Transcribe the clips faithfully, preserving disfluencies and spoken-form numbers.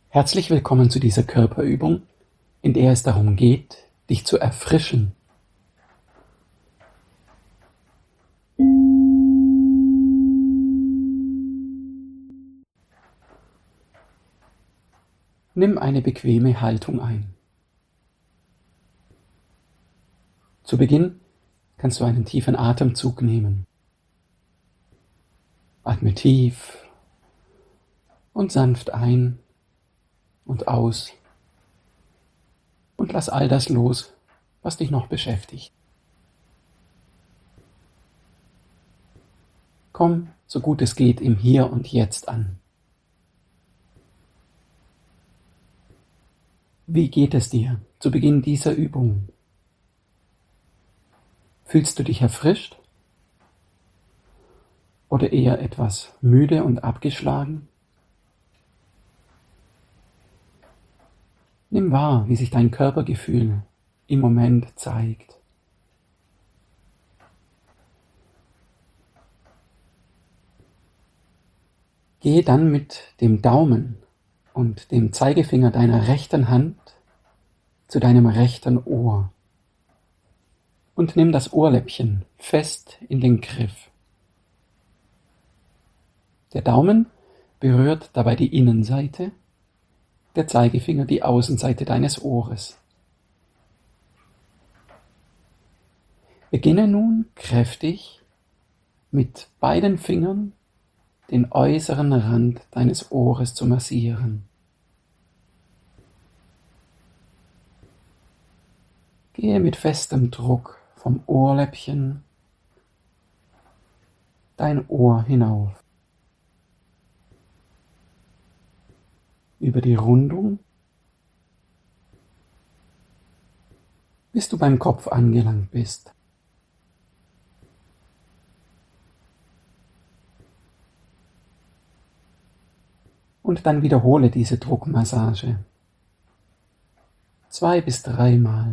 Herzlich willkommen zu dieser Körperübung, in der es darum geht, dich zu erfrischen. Nimm eine bequeme Haltung ein. Zu Beginn kannst du einen tiefen Atemzug nehmen. Atme tief und sanft ein und aus und lass all das los, was dich noch beschäftigt. Komm, so gut es geht, im Hier und Jetzt an. Wie geht es dir zu Beginn dieser Übung? Fühlst du dich erfrischt oder eher etwas müde und abgeschlagen? Nimm wahr, wie sich dein Körpergefühl im Moment zeigt. Gehe dann mit dem Daumen und dem Zeigefinger deiner rechten Hand zu deinem rechten Ohr und nimm das Ohrläppchen fest in den Griff. Der Daumen berührt dabei die Innenseite, der Zeigefinger die Außenseite deines Ohres. Beginne nun kräftig mit beiden Fingern den äußeren Rand deines Ohres zu massieren. Gehe mit festem Druck vom Ohrläppchen dein Ohr hinauf, über die Rundung, bis du beim Kopf angelangt bist. Und dann wiederhole diese Druckmassage zwei bis dreimal.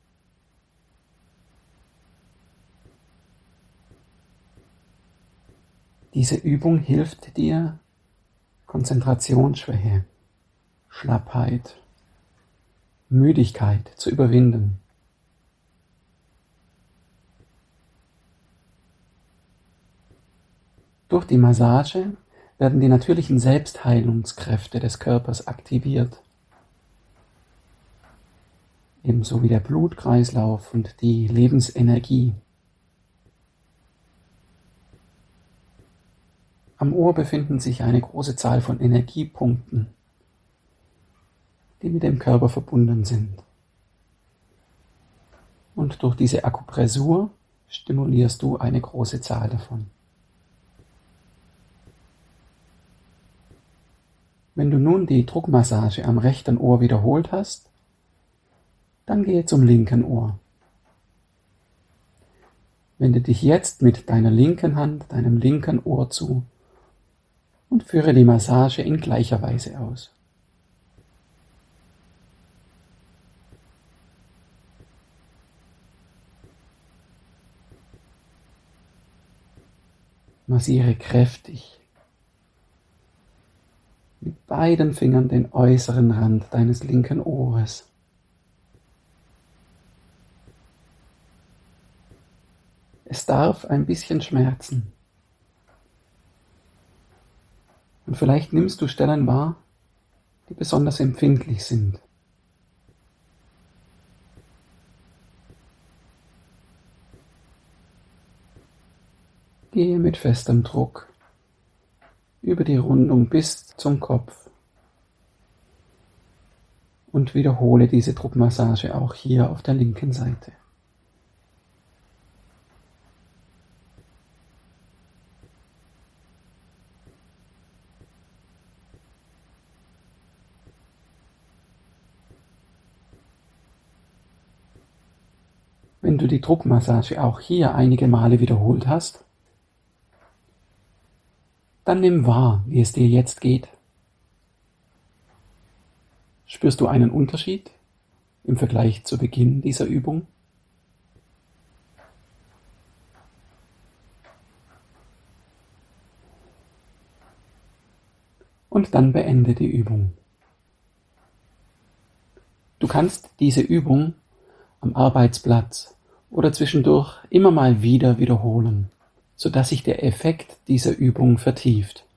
Diese Übung hilft dir, Konzentrationsschwäche, Schlappheit, Müdigkeit zu überwinden. Durch die Massage werden die natürlichen Selbstheilungskräfte des Körpers aktiviert, ebenso wie der Blutkreislauf und die Lebensenergie. Am Ohr befinden sich eine große Zahl von Energiepunkten, die mit dem Körper verbunden sind. Und durch diese Akupressur stimulierst du eine große Zahl davon. Wenn du nun die Druckmassage am rechten Ohr wiederholt hast, dann gehe zum linken Ohr. Wende dich jetzt mit deiner linken Hand deinem linken Ohr zu und führe die Massage in gleicher Weise aus. Massiere kräftig mit beiden Fingern den äußeren Rand deines linken Ohres. Es darf ein bisschen schmerzen. Und vielleicht nimmst du Stellen wahr, die besonders empfindlich sind. Gehe mit festem Druck über die Rundung bis zum Kopf und wiederhole diese Druckmassage auch hier auf der linken Seite. Wenn du die Druckmassage auch hier einige Male wiederholt hast, dann nimm wahr, wie es dir jetzt geht. Spürst du einen Unterschied im Vergleich zu Beginn dieser Übung? Und dann beende die Übung. Du kannst diese Übung am Arbeitsplatz oder zwischendurch immer mal wieder wiederholen, sodass sich der Effekt dieser Übung vertieft.